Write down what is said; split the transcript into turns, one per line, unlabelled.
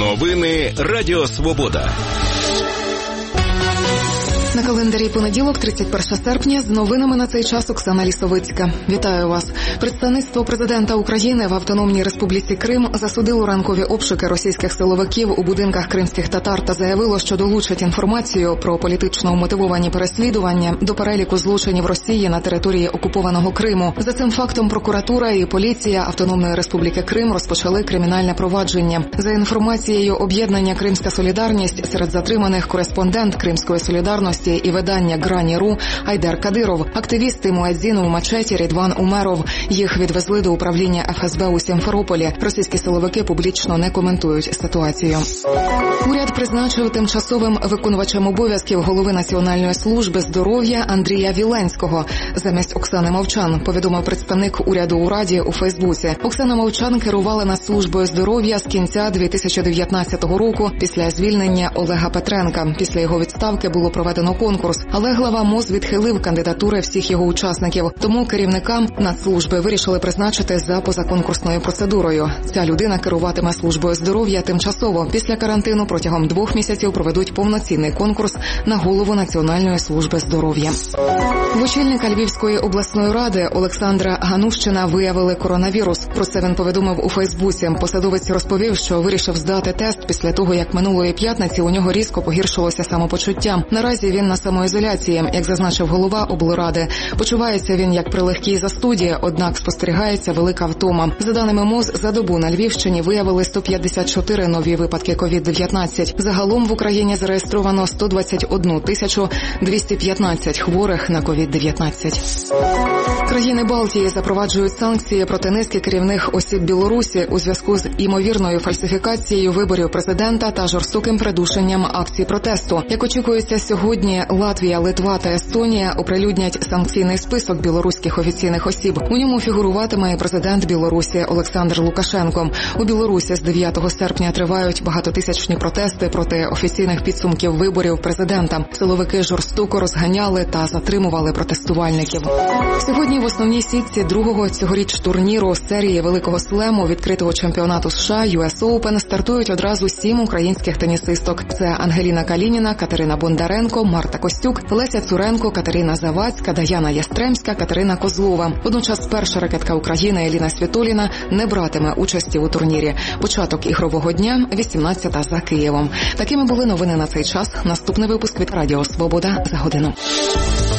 Новини Радіо Свобода.
На календарі понеділок, 31 серпня, з новинами на цей час Оксана Лісовицька. Вітаю вас. Представництво президента України в Автономній Республіці Крим засудило ранкові обшуки російських силовиків у будинках кримських татар та заявило, що долучить інформацію про політично мотивовані переслідування до переліку злочинів Росії на території окупованого Криму. За цим фактом прокуратура і поліція Автономної Республіки Крим розпочали кримінальне провадження. За інформацією об'єднання «Кримська солідарність», серед затриманих кореспондент Кримської солідарності і видання «Грані.ру» Айдар Кадиров, активісти Муадзіну в Мачеті Рідван Умеров. Їх відвезли до управління ФСБ у Сімферополі. Російські силовики публічно не коментують ситуацію. Уряд призначив тимчасовим виконувачем обов'язків голови Національної служби здоров'я Андрія Віленського замість Оксани Мовчан, повідомив представник уряду у Раді у Фейсбуці. Оксана Мовчан керувала над службою здоров'я з кінця 2019 року після звільнення Олега Петренка. Після його відставки було проведено конкурс, але глава МОЗ відхилив кандидатури всіх його учасників. Тому керівникам Нацслужби вирішили призначити за позаконкурсною процедурою. Ця людина керуватиме службою здоров'я тимчасово. Після карантину протягом 2 місяців проведуть повноцінний конкурс на голову Національної служби здоров'я. В очільника Львівської обласної ради Олександра Ганущина виявили коронавірус. Про це він повідомив у Фейсбуці. Посадовець розповів, що вирішив здати тест після того, як минулої п'ятниці у нього різко погіршилося самопочуття. Наразі він на самоізоляції, як зазначив голова облради. Почувається він як при легкій застуді, однак спостерігається велика втома. За даними МОЗ, за добу на Львівщині виявили 154 нові випадки COVID-19. Загалом в Україні зареєстровано 121 215 хворих на COVID-19. Країни Балтії запроваджують санкції проти низки керівних осіб Білорусі у зв'язку з імовірною фальсифікацією виборів президента та жорстоким придушенням акцій протесту. Як очікується, сьогодні Латвія, Литва та Естонія оприлюднять санкційний список білоруських офіційних осіб. У ньому фігуруватиме і президент Білорусі Олександр Лукашенко. У Білорусі з 9 серпня тривають багатотисячні протести проти офіційних підсумків виборів президента. Силовики жорстоко розганяли та затримували протестувальників. Сьогодні в основній сітці другого цьогоріч турніру серії Великого Слему відкритого чемпіонату США US Open стартують одразу 7 українських тенісисток. Це Ангеліна Калініна, Катерина Бондаренко, Марта Костюк, Леся Цуренко, Катерина Завадська, Даяна Ястремська, Катерина Козлова. Водночас перша ракетка України Еліна Світоліна не братиме участі у турнірі. Початок ігрового дня – 18-та за Києвом. Такими були новини на цей час. Наступний випуск від Радіо Свобода за годину.